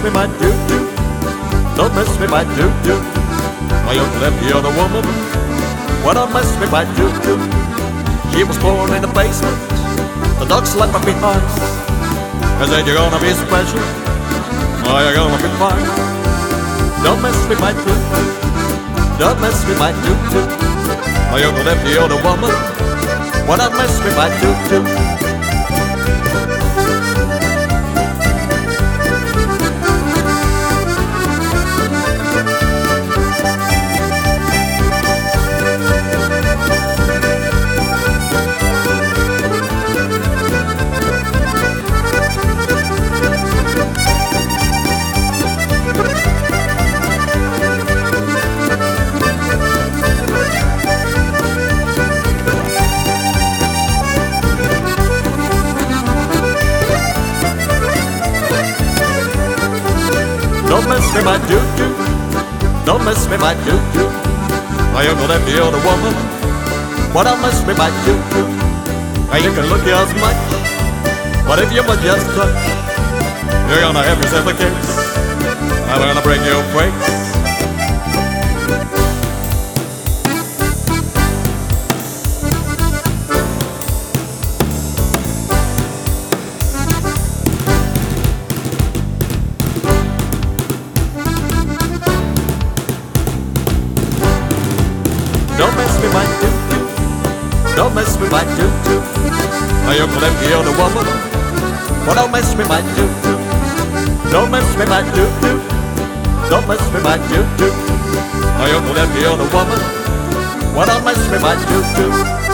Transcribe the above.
with my doo-doo. Don't mess with my doo-doo. My uncle left the other woman. Well, don't mess with my doo-doo. She was born in the basement. The dog slept up behind. I said, you're gonna be special. Oh, you're gonna be fine. Don't mess with my doo-doo. Don't mess with my doo-doo. My uncle left the other woman. Well, don't mess with my doo-doo. Don't mess with my doo-doo. Don't mess with my doo-doo. My uncle left the other woman. Well, don't mess with my doo-doo. Now you can look as much, but if you would just touch, you're gonna have yourself a case. I'm gonna break your face. Don't mess with my doo-doo. Don't mess with my doo-doo. My uncle left the other woman. Well, don't mess with my doo-doo. Don't mess with my doo-doo. Don't mess with my doo-doo. My uncle left the other woman. Well, don't mess with my doo-doo.